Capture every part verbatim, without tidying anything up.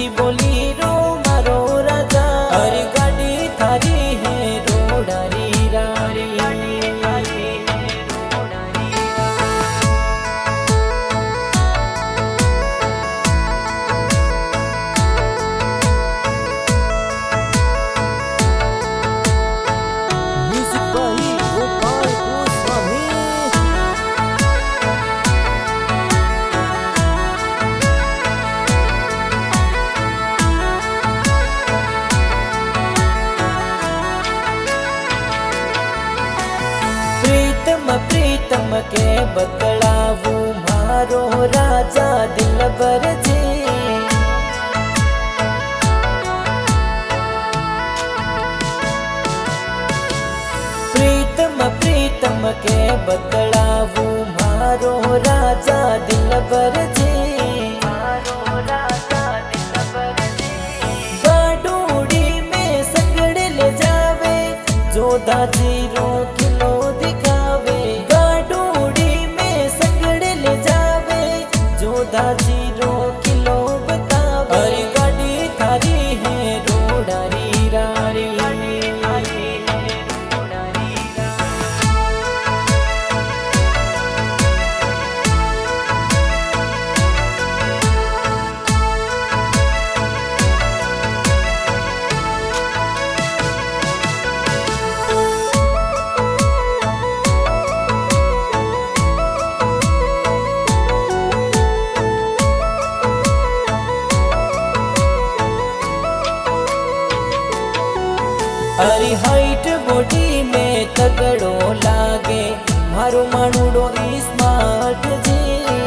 Suzuki बोली रो मारो राजा। अरे गाड़ी थारी है रोडारी रारी। प्रीतम प्रीतम के बतलावू मारो राजा दिलबर जी। प्रीतम प्रीतम के बतलावू मारो राजा दिलबर जी। गाडूड़ी में सगड़ ले जावे जोधा जीरो किलो दिखावे। गाडूड़ी में सगड़ ले जावे जोधा जीरो किलो बतावे। अरे गाड़ी थारी है रोडारी रारी। अरे हाइट बॉडी में तगड़ो लागे मारो मानुड़ो स्मार्ट जी।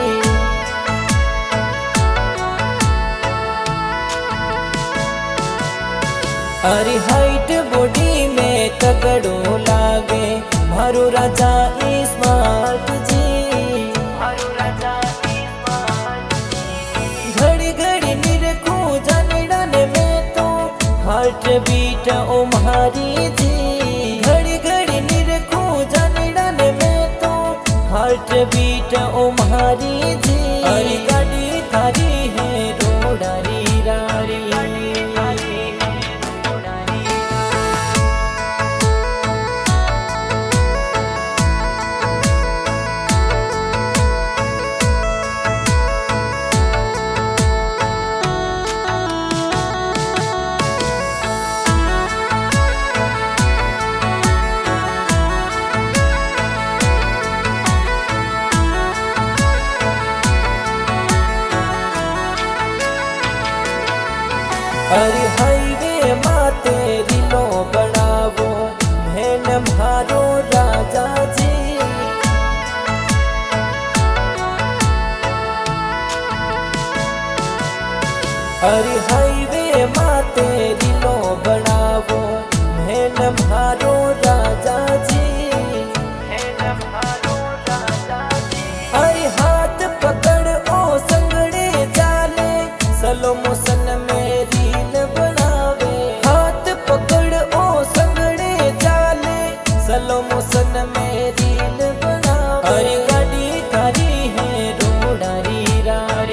अरे हाइट बॉडी में तगड़ो लागे मारो राजा स्मार्ट जी। घड़ी घड़ी निरखू जानड़ा ने में तो हार्ट बीट ओ म्हारी जी। घड़ी घड़ी निरखू जानड़ा ने में तो हार्ट बीट ओ म्हारी जी। अरे गाड़ी थारी है रोडारी रारी। अरे हाईवे माते रिलो बनावो बहन मारो राजा जी। अरे हाईवे माते रिलो बनावो बहन मारो राजा जी। अरे हाथ पकड़ ओ संगड़े जाले सलो मुसन मेरी बनावे। हाथ पकड़ ओ संगड़े जाले सलो मुसन मेरी बनावे। अरे गाड़ी थारी है रोडारी रारी।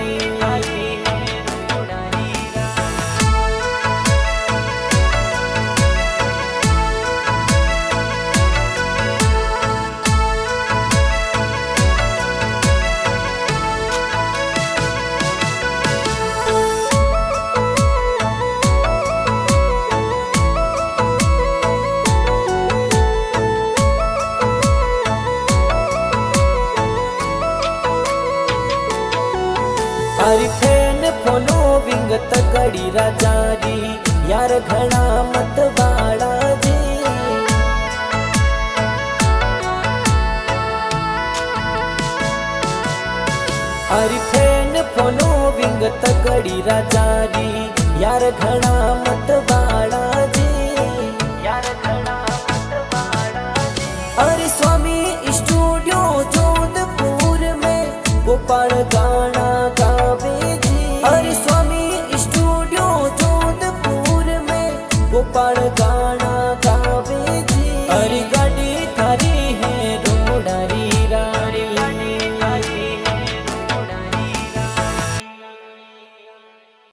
अरे फैन फॉलोविंग तगड़ी राजारी यार घना मत वाड़ा जी। अरे फैन फॉलोविंग तगड़ी राजारी यार घना मत वाड़ा जी। यार घना मत वाड़ा जी। अरे स्वामी स्टूडियो जोधपुर में गोपाल गाना गा